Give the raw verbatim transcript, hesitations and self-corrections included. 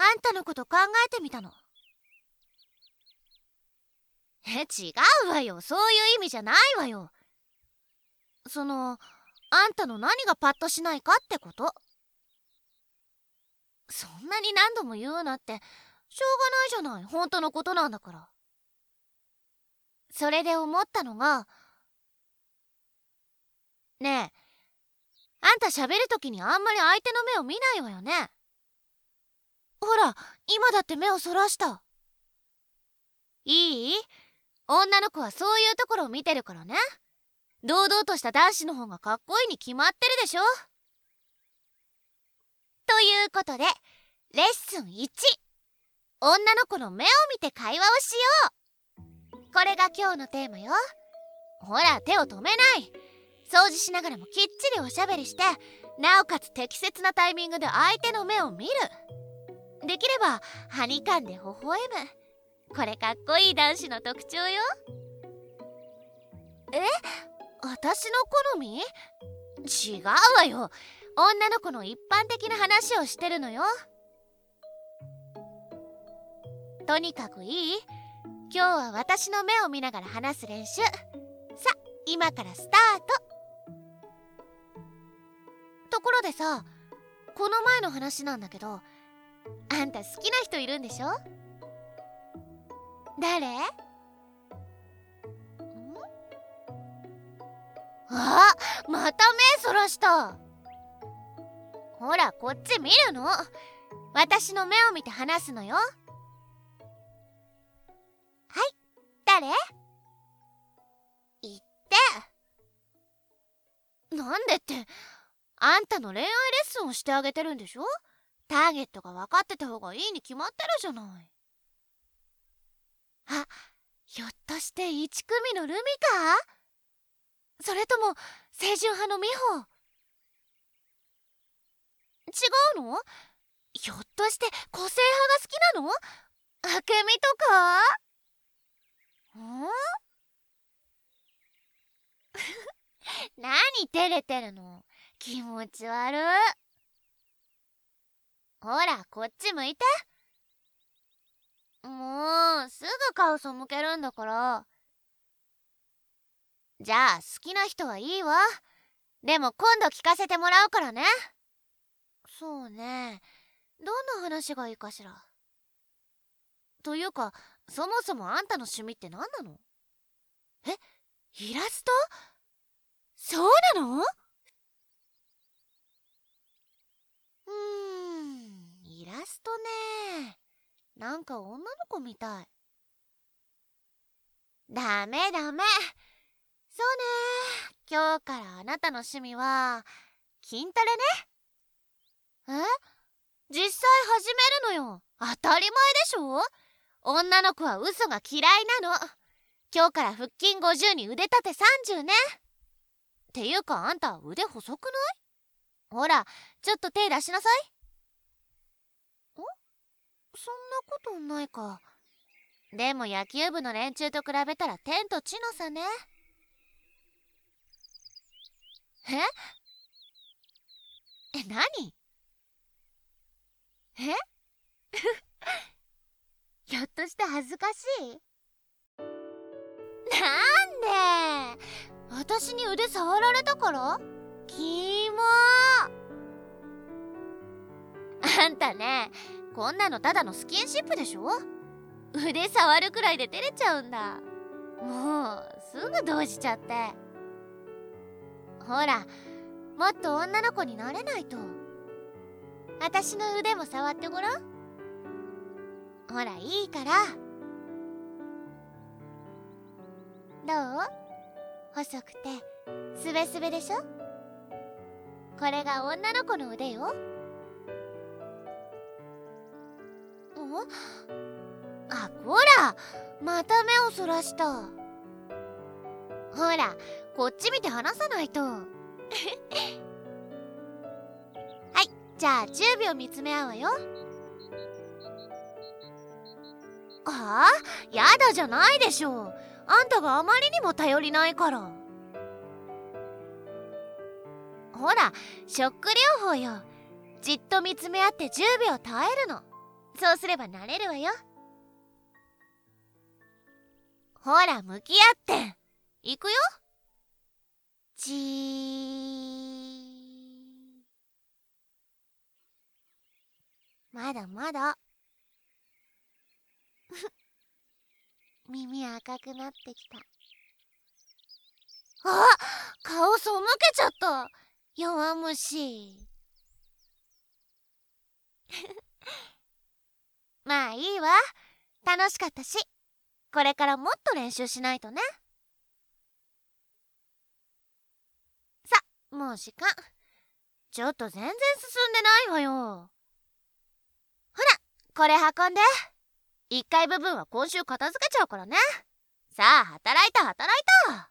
あんたのこと考えてみたの。え、違うわよ。そういう意味じゃないわよ。その、あんたの何がパッとしないかってこと。そんなに何度も言うなって、しょうがないじゃない。本当のことなんだから。それで思ったのが、ねえ、あんた喋るときにあんまり相手の目を見ないわよね。ほら、今だって目をそらした。いい？女の子はそういうところを見てるからね。堂々とした男子の方がかっこいいに決まってるでしょ。ということで、レッスンいち、女の子の目を見て会話をしよう。これが今日のテーマよ。ほら、手を止めない。掃除しながらもきっちりおしゃべりして、なおかつ適切なタイミングで相手の目を見る。できればはにかんで微笑む。これかっこいい男子の特徴よ。え？私の好み？違うわよ。女の子の一般的な話をしてるのよ。とにかくいい？今日は私の目を見ながら話す練習。さ、今からスタート。ところでさ、この前の話なんだけど、あんた好きな人いるんでしょ？誰？ん？あ、また目そらした。ほら、こっち見るの。私の目を見て話すのよ。はい、誰？言って。なんでって、あんたの恋愛レッスンをしてあげてるんでしょ。ターゲットが分かってた方がいいに決まってるじゃない。あ、ひょっとして一組のルミか？それとも清純派の美穂？違うの？ひょっとして個性派が好きなの？あけみとか？ん？何照れてるの？気持ち悪い。ほら、こっち向いて。もうすぐ顔背けるんだから。じゃあ好きな人はいいわ。でも今度聞かせてもらうからね。そうね、どんな話がいいかしら。というか、そもそもあんたの趣味って何なの？え、イラスト？そうなの？うーん、イラストね。なんか女の子みたい。ダメダメ。そうね、今日からあなたの趣味は筋トレね。え？実際始めるのよ。当たり前でしょ。女の子は嘘が嫌いなの。今日から腹筋ごじゅうに腕立てさんじゅうね。っていうか、あんた腕細くない？ほら、ちょっと手出しなさい。ん？そんなことないか。でも野球部の連中と比べたら天と地の差ね。え？え、何？え？ひょっとして恥ずかしい？なんで？私に腕触られたから？キモー。あんたね、こんなのただのスキンシップでしょ。腕触るくらいで照れちゃうんだ。もうすぐ動じちゃって。ほら、もっと女の子になれないと。私の腕も触ってごらん。ほら、いいから。どう？細くてスベスベでしょ。これが女の子の腕よ。お？あ、こら、また目をそらした。ほら、こっち見て話さないと。はい、じゃあじゅうびょう見つめ合うわよ。ああ、やだじゃないでしょ。あんたがあまりにも頼りないから。ほら、ショック療法よ。じっと見つめ合ってじゅうびょう耐えるの。 そうすればなれるわよ。ほら向き合っていくよ。じー。まだまだ。耳赤くなってきた。あ、顔背けちゃった。弱虫。まあいいわ。楽しかったし、これからもっと練習しないとね。さ、もう時間。ちょっと全然進んでないわよ。ほら、これ運んで。いっかい部分は今週片付けちゃうからね。さあ、働いた働いた。